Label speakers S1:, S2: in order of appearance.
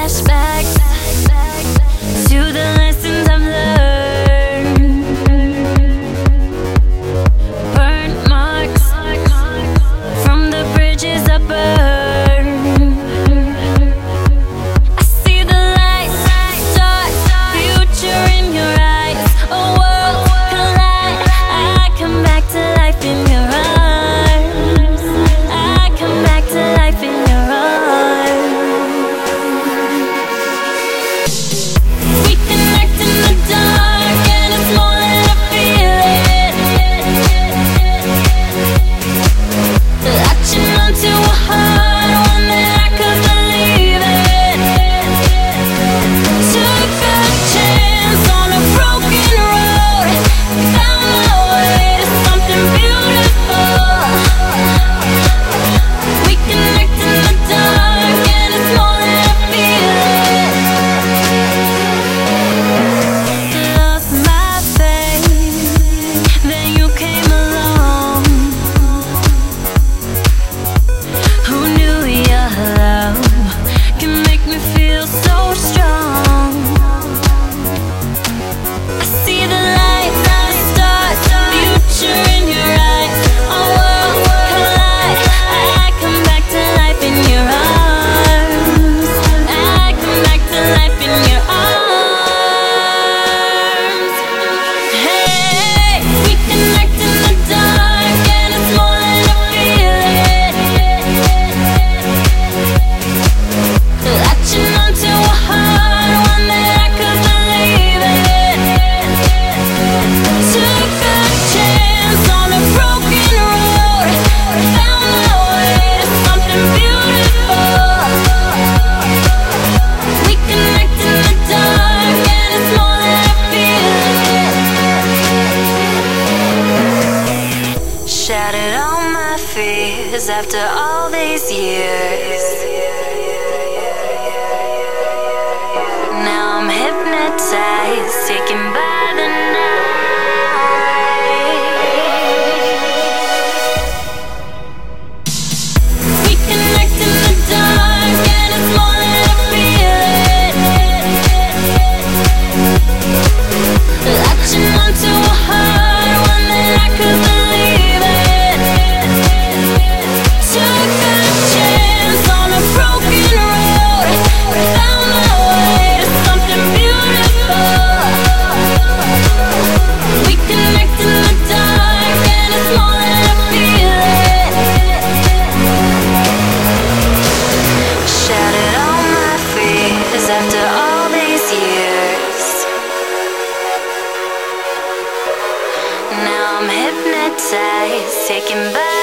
S1: flashbacks to the lessons I've learned. Burnt marks from the bridges I burned. I see the lights, dark future in your eyes. A world collide. I come back to life in your arms. I come back to life in your arms. We connect in the dark, and it's more than I feel it. Latching onto a heart, one that I could believe in. Took a chance on a broken road, found my way to something beautiful. We connect in the dark, and it's more than I feel it. Love my faith, then you came along. Who knew your love can make me feel so strong? I see the light, the stars, future in your eyes. Our worlds collide. I come back to life in your arms. I come back to life in your arms. Hey, we connect in the dark, and it's more than I feel it. Latching onto a heart, one that I could believe in. Took a chance on a broken road, found my way to something beautiful. We connect in the dark, and it's more than I feel it. Shattered all my fears after all these years. Now I'm hypnotized, taken by the night. We connect in the dark, and it's more than I feel it. Latching onto a heart, one that I could believe in. Took a chance on a broken road, found my way to something beautiful. We connect in the dark, and it's more than I feel it. Shattered all my fears after all these years. Now I'm hypnotized, taken by